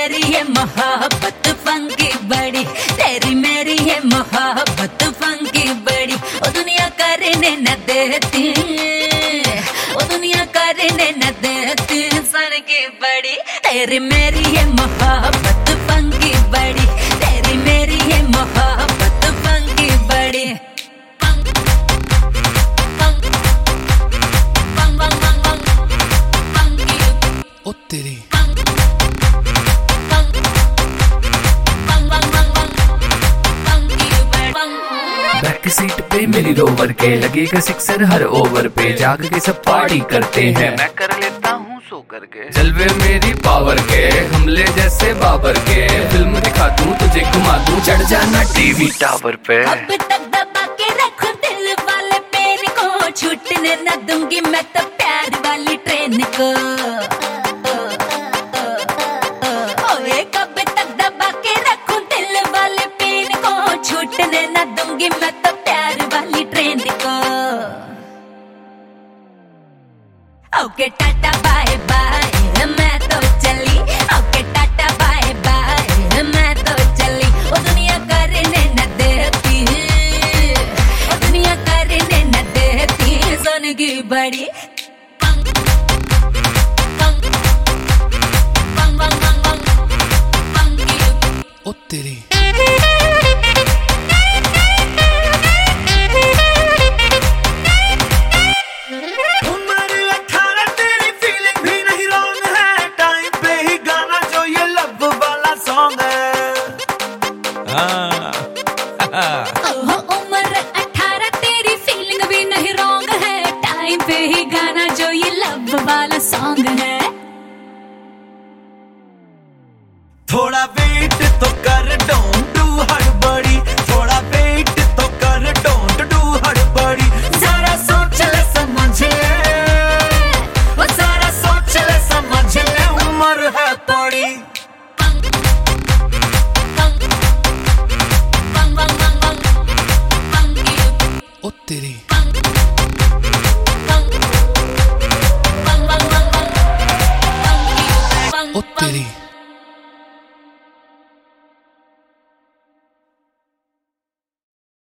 मेरी है मोहब्बत फंकी बड़ी, तेरी मेरी है मोहब्बत फंकी बड़ी। ओ दुनिया करने न देती, ओ दुनिया करने न देती सन की बड़ी। तेरी मेरी है मोहब्बत फंकी बड़ी, तेरी मेरी है मोहब्बत फंकी बड़ी। ओ तेरी बैक सीट पे मेरी रोवर के लगेगा सिक्सर हर ओवर पे, जाग के सब पार्टी करते हैं, मैं कर लेता हूँ सो करके। जलवे मेरी पावर के हमले जैसे बाबर के, फिल्म दिखा दूँ तुझे घुमा दूँ, चढ़ जाना टीवी टावर पे। अब तक दबा के रखो दिल वाले पेन को, छूटने न दूंगी मैं तो प्यार वाली ट्रेन को। ओए कब तक दबा के रखूं दिल वाले पेन को, छूटने न दूंगी मैं तो प्यार वाली ट्रेन को। ओके टाटा बाय बाय मैं तो चली, ओके टाटा बाय बाय मैं तो चली। ओ दुनिया करने न देती, ओ दुनिया करने न देती सोने की बड़ी। ओ तेरी उम्र 18 तेरी फीलिंग भी नहीं रॉन्ग है, टाइम पे ही गाना जो ये लव वाला सॉन्ग है। थोड़ा वेट तो कर डोंट डू हड़बड़ी, थोड़ा वेट तो कर डोंट डू हड़बड़ी। जरा सोच ले समझ ले, वो जरा सोच ले समझ ले, उम्र है थोड़ी। ओ तेरी ओ तेरी